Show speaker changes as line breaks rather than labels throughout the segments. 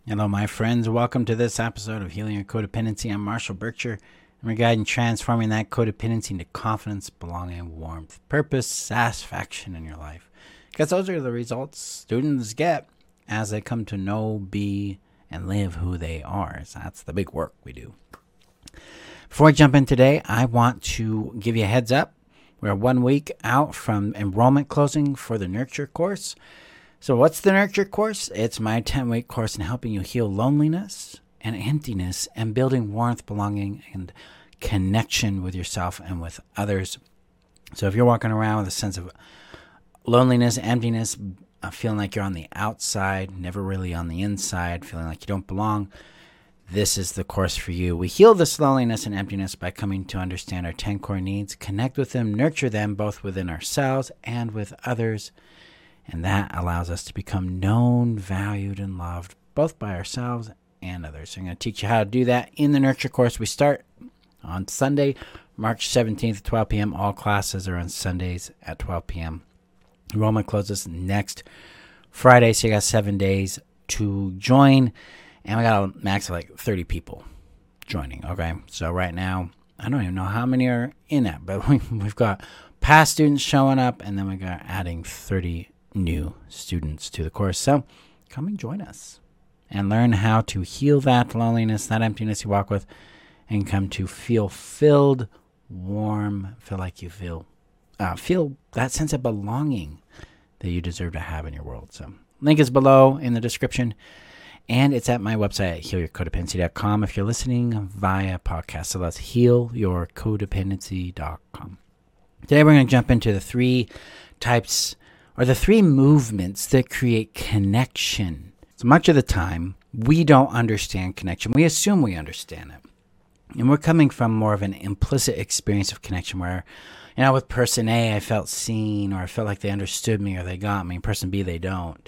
Hello, my friends. Welcome to this episode of Healing Your Codependency. I'm Marshall Berkshire, and we're guiding transforming that codependency into confidence, belonging, warmth, purpose, satisfaction in your life. Because those are the results students get as they come to know, be, and live who they are. So that's the big work we do. Before I jump in today, I want to give you a heads up. We're 1 week out from enrollment closing for the Nurture course. So what's the Nurture course? It's my 10-week course in helping you heal loneliness and emptiness and building warmth, belonging, and connection with yourself and with others. So if you're walking around with a sense of loneliness, emptiness, feeling like you're on the outside, never really on the inside, feeling like you don't belong, this is the course for you. We heal this loneliness and emptiness by coming to understand our 10 core needs, connect with them, nurture them both within ourselves and with others. And that allows us to become known, valued, and loved both by ourselves and others. So I'm going to teach you how to do that in the Nurture course. We start on Sunday, March 17th at 12 p.m. All classes are on Sundays at 12 p.m. Enrollment closes next Friday, so you got 7 days to join. And we got a max of like 30 people joining, okay? So right now, I don't even know how many are in that, but we've got past students showing up, and then we got adding 30 new students to the course. So come and join us and learn how to heal that loneliness, that emptiness you walk with, and come to feel filled, warm, feel like you feel that sense of belonging that you deserve to have in your world. So link is below in the description, and it's at my website at healyourcodependency.com if you're listening via podcast. So that's healyourcodependency.com. Today we're going to jump into the three types or the three movements that create connection. So much of the time, we don't understand connection. We assume we understand it. And we're coming from more of an implicit experience of connection where, with person A, I felt seen, or I felt like they understood me, or they got me. Person B, they don't.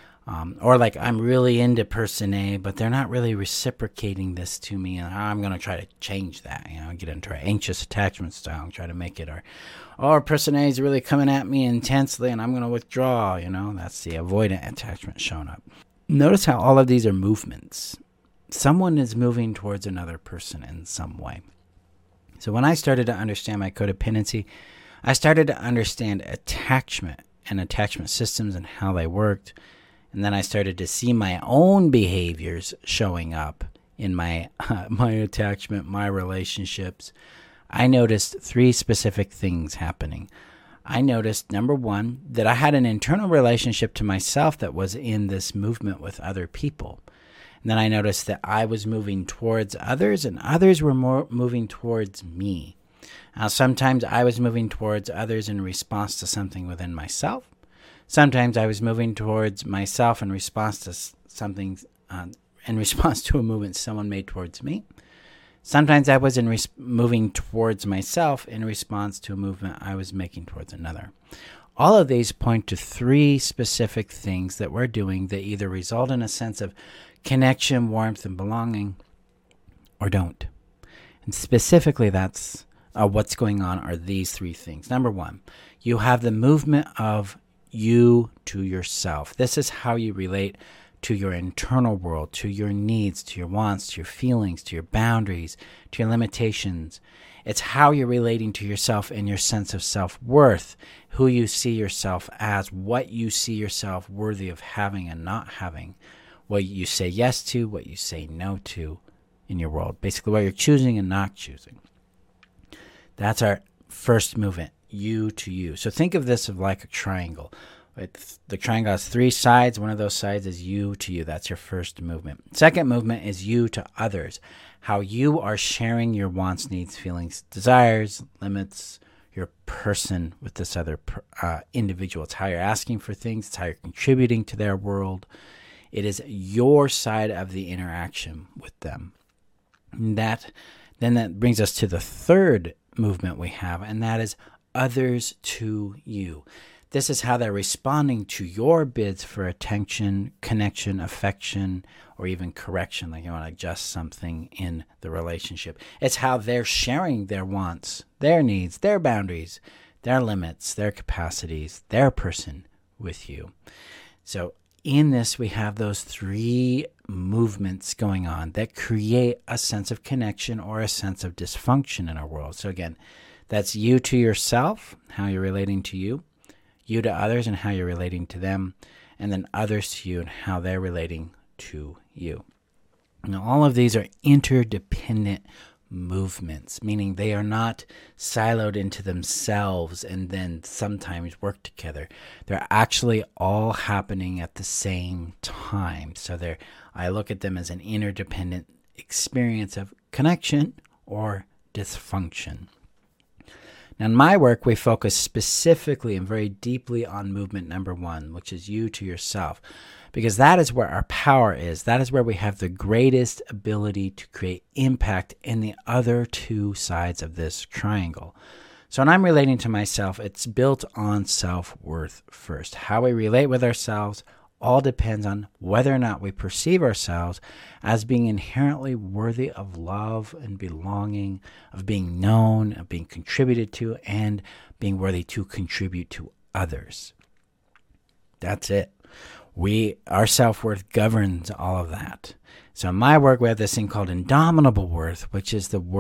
Or like I'm really into person A, but they're not really reciprocating this to me, and I'm going to try to change that, get into an anxious attachment style and try to make it, or person A is really coming at me intensely and I'm going to withdraw, that's the avoidant attachment showing up. Notice how all of these are movements. Someone is moving towards another person in some way. So when I started to understand my codependency, I started to understand attachment and attachment systems and how they worked. And then I started to see my own behaviors showing up in my attachment, my relationships. I noticed three specific things happening. I noticed, number one, that I had an internal relationship to myself that was in this movement with other people. And then I noticed that I was moving towards others, and others were more moving towards me. Now, sometimes I was moving towards others in response to something within myself. Sometimes I was moving towards myself in response to something, in response to a movement someone made towards me. Sometimes I was moving towards myself in response to a movement I was making towards another. All of these point to three specific things that we're doing that either result in a sense of connection, warmth, and belonging, or don't. And specifically, that's what's going on are these three things. Number one, you have the movement of you to yourself. This is how you relate to your internal world, to your needs, to your wants, to your feelings, to your boundaries, to your limitations. It's how you're relating to yourself and your sense of self-worth, who you see yourself as, what you see yourself worthy of having and not having, what you say yes to, what you say no to in your world. Basically, what you're choosing and not choosing. That's our first movement. You to you. So think of this of like a triangle. The triangle has three sides. One of those sides is you to you. That's your first movement. Second movement is you to others. How you are sharing your wants, needs, feelings, desires, limits, your person with this other individual. It's how you're asking for things. It's how you're contributing to their world. It is your side of the interaction with them. And that brings us to the third movement we have, and that is others to you. This is how they're responding to your bids for attention, connection, affection, or even correction, like you want to adjust something in the relationship. It's how they're sharing their wants, their needs, their boundaries, their limits, their capacities, their person with you. So in this, we have those three movements going on that create a sense of connection or a sense of dysfunction in our world. So again, that's you to yourself, how you're relating to you to others and how you're relating to them, and then others to you and how they're relating to you. Now, all of these are interdependent movements, meaning they are not siloed into themselves and then sometimes work together. They're actually all happening at the same time. So I look at them as an interdependent experience of connection or dysfunction. Now, in my work, we focus specifically and very deeply on movement number 1, which is you to yourself, because that is where our power is. That is where we have the greatest ability to create impact in the other two sides of this triangle. So when I'm relating to myself, it's built on self-worth first. How we relate with ourselves all depends on whether or not we perceive ourselves as being inherently worthy of love and belonging, of being known, of being contributed to, and being worthy to contribute to others. That's it. Our self-worth governs all of that. So in my work, we have this thing called indomitable worth, which is the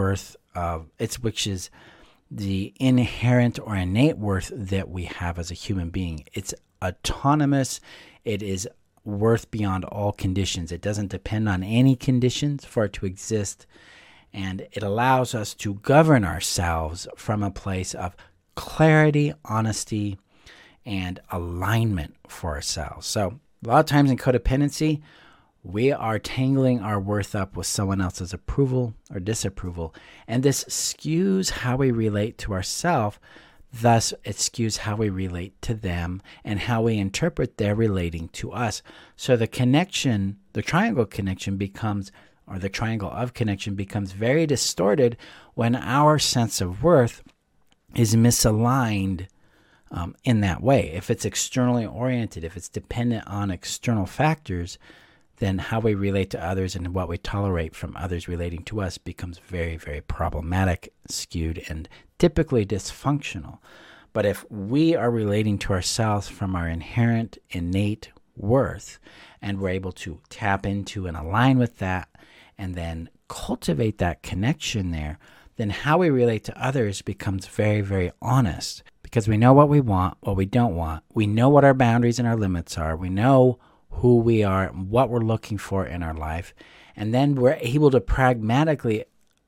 inherent or innate worth that we have as a human being. It's autonomous. It is worth beyond all conditions. It doesn't depend on any conditions for it to exist. And it allows us to govern ourselves from a place of clarity, honesty, and alignment for ourselves. So a lot of times in codependency, we are tangling our worth up with someone else's approval or disapproval. And this skews how we relate to ourselves. Thus, it skews how we relate to them and how we interpret their relating to us. So the triangle connection becomes, or the triangle of connection becomes very distorted when our sense of worth is misaligned in that way. If it's externally oriented, if it's dependent on external factors, then how we relate to others and what we tolerate from others relating to us becomes very, very problematic, skewed, and typically dysfunctional. But if we are relating to ourselves from our inherent, innate worth, and we're able to tap into and align with that, and then cultivate that connection there, then how we relate to others becomes very, very honest. Because we know what we want, what we don't want. We know what our boundaries and our limits are. We know who we are, what we're looking for in our life. And then we're able to pragmatically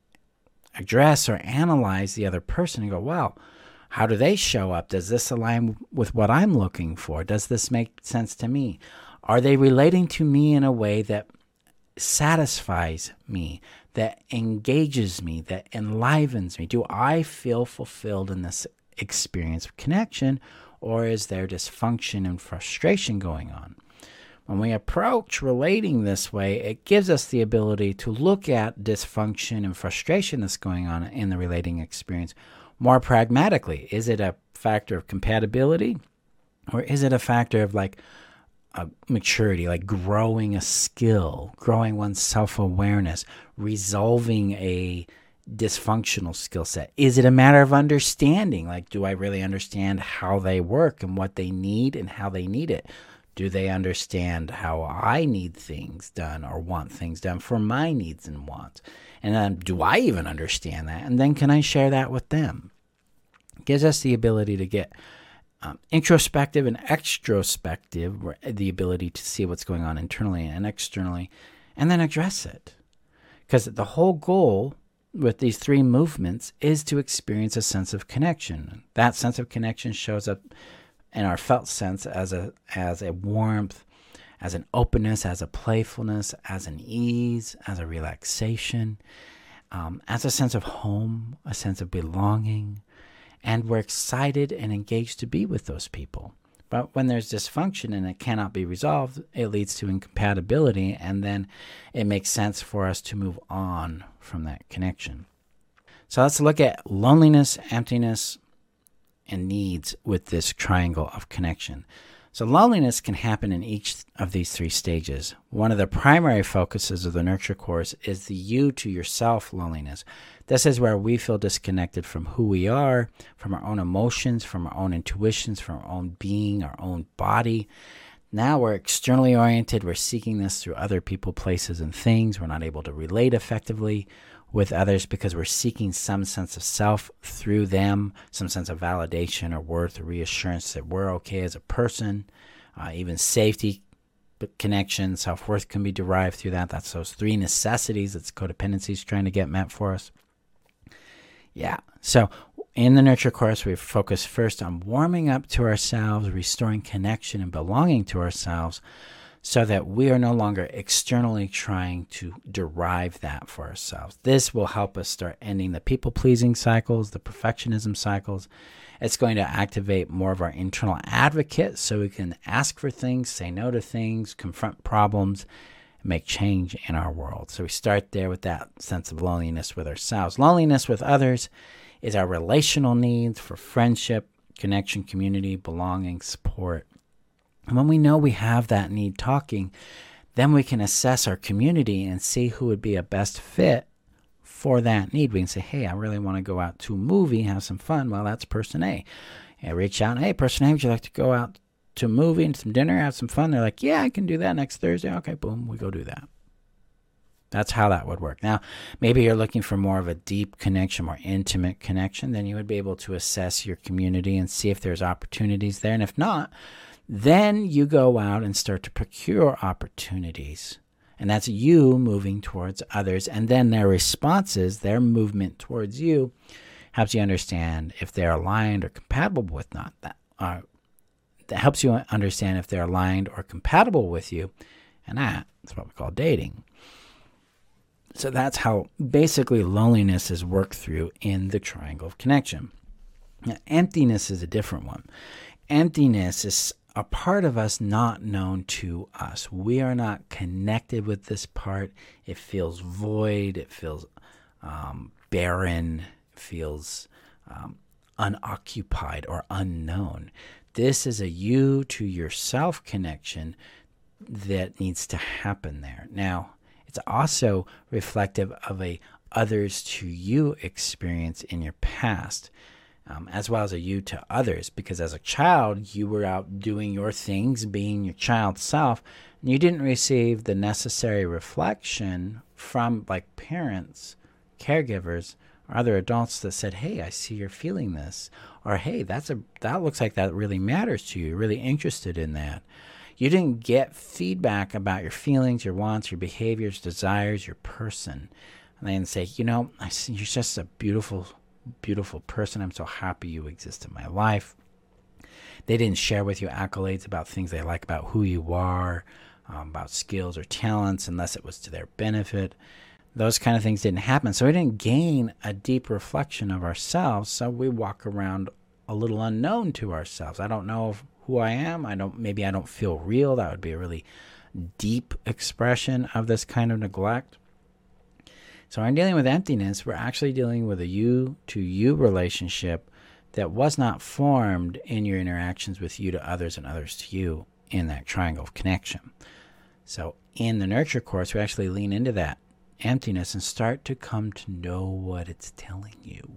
address or analyze the other person and go, well, how do they show up? Does this align with what I'm looking for? Does this make sense to me? Are they relating to me in a way that satisfies me, that engages me, that enlivens me? Do I feel fulfilled in this experience of connection, or is there dysfunction and frustration going on? When we approach relating this way, it gives us the ability to look at dysfunction and frustration that's going on in the relating experience more pragmatically. Is it a factor of compatibility, or is it a factor of like a maturity, like growing a skill, growing one's self-awareness, resolving a dysfunctional skill set? Is it a matter of understanding? Like, do I really understand how they work and what they need and how they need it? Do they understand how I need things done or want things done for my needs and wants? And then do I even understand that? And then can I share that with them? It gives us the ability to get introspective and extrospective, the ability to see what's going on internally and externally, and then address it. Because the whole goal with these three movements is to experience a sense of connection. That sense of connection shows up in our felt sense as a warmth, as an openness, as a playfulness, as an ease, as a relaxation, as a sense of home, a sense of belonging, and we're excited and engaged to be with those people. But when there's dysfunction and it cannot be resolved, it leads to incompatibility, and then it makes sense for us to move on from that connection. So let's look at loneliness, emptiness, and needs with this triangle of connection. So loneliness can happen in each of these three stages. One of the primary focuses of the Nurture course is the you to yourself loneliness. This is where we feel disconnected from who we are, from our own emotions, from our own intuitions, from our own being, our own body. Now we're externally oriented. We're seeking this through other people, places, and things. We're not able to relate effectively with others because we're seeking some sense of self through them, some sense of validation or worth or reassurance that we're okay as a person. Even safety, connection, self-worth can be derived through that. That's those three necessities that's codependency is trying to get met for us. Yeah. So in the Nurture course, we focus first on warming up to ourselves, restoring connection and belonging to ourselves so that we are no longer externally trying to derive that for ourselves. This will help us start ending the people-pleasing cycles, the perfectionism cycles. It's going to activate more of our internal advocate so we can ask for things, say no to things, confront problems, and make change in our world. So we start there with that sense of loneliness with ourselves. Loneliness with others is our relational needs for friendship, connection, community, belonging, support. And when we know we have that need talking, then we can assess our community and see who would be a best fit for that need. We can say, hey, I really want to go out to a movie, have some fun. Well, that's person A. And reach out, hey, person A, would you like to go out to a movie and some dinner, have some fun? They're like, yeah, I can do that next Thursday. Okay, boom, we go do that. That's how that would work. Now, maybe you're looking for more of a deep connection, more intimate connection. Then you would be able to assess your community and see if there's opportunities there. And if not, then you go out and start to procure opportunities. And that's you moving towards others. And then their responses, their movement towards you, helps you understand if they're aligned or compatible with that helps you understand if they're aligned or compatible with you. And that's what we call dating. So that's how basically loneliness is worked through in the triangle of connection. Now, emptiness is a different one. Emptiness is a part of us not known to us. We are not connected with this part. It feels void. It feels barren. It feels unoccupied or unknown. This is a you to yourself connection that needs to happen there. Now, it's also reflective of a others to you experience in your past. As well as a you to others, because as a child, you were out doing your things, being your child self, and you didn't receive the necessary reflection from like parents, caregivers, or other adults that said, hey, I see you're feeling this, or hey, that looks like that really matters to you. You're really interested in that. You didn't get feedback about your feelings, your wants, your behaviors, desires, your person. And they didn't say, I see you're just a beautiful person. I'm so happy you exist in my life. They didn't share with you accolades about things they like about who you are, about skills or talents, unless it was to their benefit. Those kind of things didn't happen. So we didn't gain a deep reflection of ourselves. So we walk around a little unknown to ourselves. I don't know who I am. Maybe I don't feel real. That would be a really deep expression of this kind of neglect. So when dealing with emptiness, we're actually dealing with a you-to-you relationship that was not formed in your interactions with you to others and others to you in that triangle of connection. So in the Nurture course, we actually lean into that emptiness and start to come to know what it's telling you.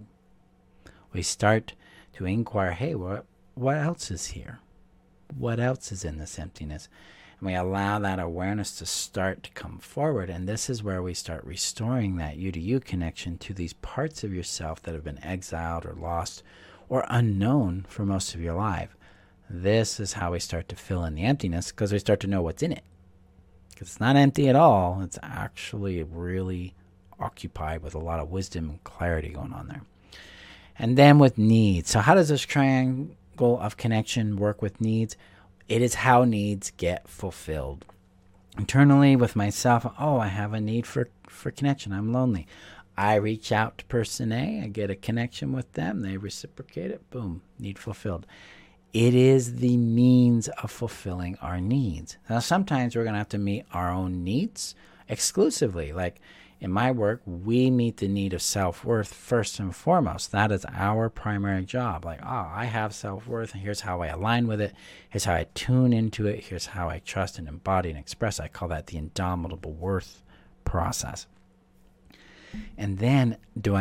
We start to inquire, hey, what else is here? What else is in this emptiness? And we allow that awareness to start to come forward. And this is where we start restoring that you-to-you connection to these parts of yourself that have been exiled or lost or unknown for most of your life. This is how we start to fill in the emptiness, because we start to know what's in it. Because it's not empty at all. It's actually really occupied with a lot of wisdom and clarity going on there. And then with needs. So how does this triangle of connection work with needs? It is how needs get fulfilled. Internally with myself, I have a need for connection. I'm lonely. I reach out to person A. I get a connection with them. They reciprocate it. Boom. Need fulfilled. It is the means of fulfilling our needs. Now, sometimes we're going to have to meet our own needs exclusively. Like in my work, we meet the need of self-worth first and foremost. That is our primary job. Like, I have self-worth, and here's how I align with it. Here's how I tune into it. Here's how I trust and embody and express. I call that the indomitable worth process. And then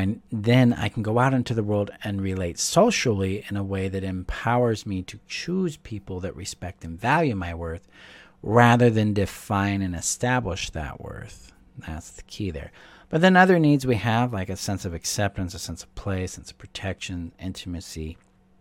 I can go out into the world and relate socially in a way that empowers me to choose people that respect and value my worth rather than define and establish that worth. That's the key there. But then other needs we have, like a sense of acceptance, a sense of play, a sense of protection, intimacy,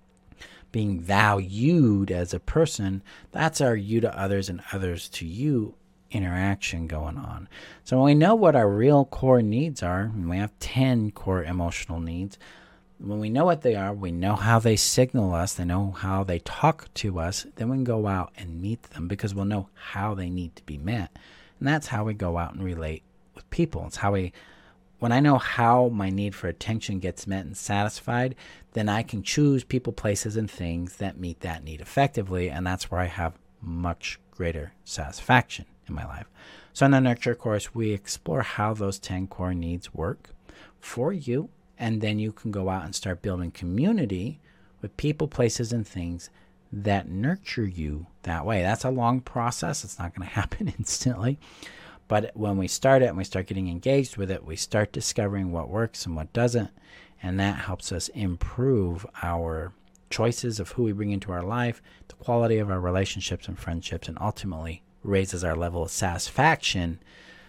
being valued as a person, that's our you to others and others to you interaction going on. So when we know what our real core needs are, and we have 10 core emotional needs, when we know what they are, we know how they signal us, they know how they talk to us, then we can go out and meet them because we'll know how they need to be met. And that's how we go out and relate with people. It's how when I know how my need for attention gets met and satisfied, then I can choose people, places, and things that meet that need effectively, and that's where I have much greater satisfaction in my life. So in the Nurture course, we explore how those 10 core needs work for you, and then you can go out and start building community with people, places, and things that nurture you that way. That's a long process. It's not going to happen instantly. But when we start it and we start getting engaged with it, we start discovering what works and what doesn't, and that helps us improve our choices of who we bring into our life, the quality of our relationships and friendships, and ultimately raises our level of satisfaction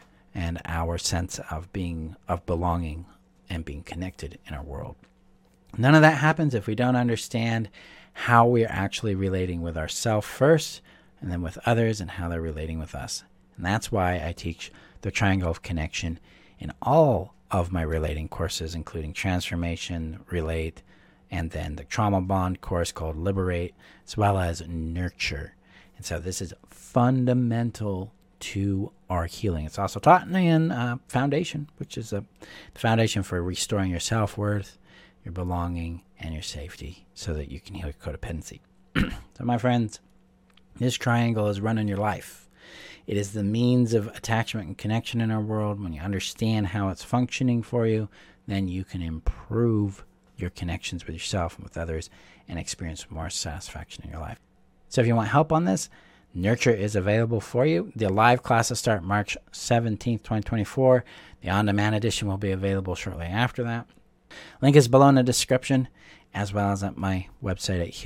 and our sense of belonging and being connected in our world. None of that happens if we don't understand how we're actually relating with ourselves first, and then with others, and how they're relating with us. And that's why I teach the triangle of connection in all of my relating courses, including Transformation, Relate, and then the Trauma Bond course called Liberate, as well as Nurture. And so this is fundamental to our healing. It's also taught in Foundation, which is the foundation for restoring your self-worth, your belonging, and your safety so that you can heal your codependency. So my friends, this triangle is running your life. It is the means of attachment and connection in our world. When you understand how it's functioning for you, then you can improve your connections with yourself and with others and experience more satisfaction in your life. So if you want help on this, Nurture is available for you. The live classes start March 17th, 2024. The on-demand edition will be available shortly after that. Link is below in the description, as well as at my website at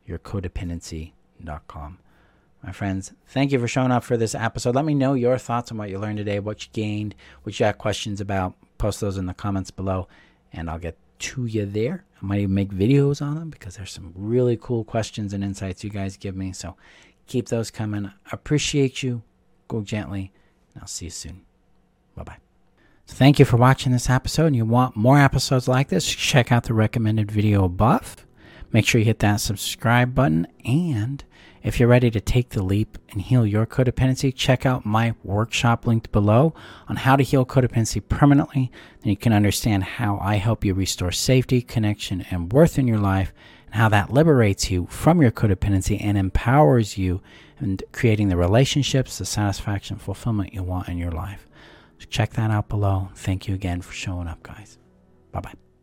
healyourcodependency.com. My friends, thank you for showing up for this episode. Let me know your thoughts on what you learned today, what you gained, what you got questions about. Post those in the comments below, and I'll get to you there. I might even make videos on them because there's some really cool questions and insights you guys give me. So keep those coming. I appreciate you. Go gently, and I'll see you soon. Bye-bye. So thank you for watching this episode. And you want more episodes like this, check out the recommended video above. Make sure you hit that subscribe button, and if you're ready to take the leap and heal your codependency, check out my workshop linked below on how to heal codependency permanently. Then you can understand how I help you restore safety, connection, and worth in your life, and how that liberates you from your codependency and empowers you in creating the relationships, the satisfaction, fulfillment you want in your life. So check that out below. Thank you again for showing up, guys. Bye-bye.